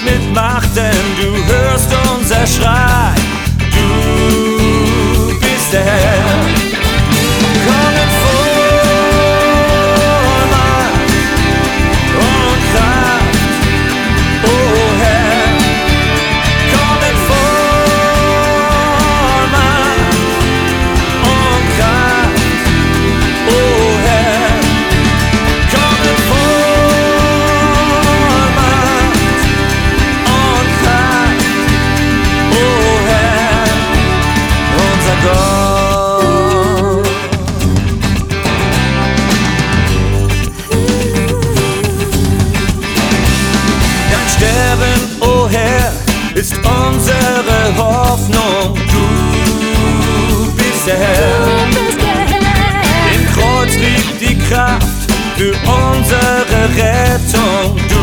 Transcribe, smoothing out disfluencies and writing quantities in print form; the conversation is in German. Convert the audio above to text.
mit Macht, denn du hörst unser Schrei. Du bist der Herr. Komm in Vollmacht und Kraft, oh Herr. Komm in Vollmacht und Kraft, oh Herr. Komm in Vollmacht und Kraft, oh Herr, unser Gott. Dein Sterben, oh Herr, ist unsere Hoffnung. Du bist der Herr. Im Kreuz liegt die Kraft für unsere Rettung. Du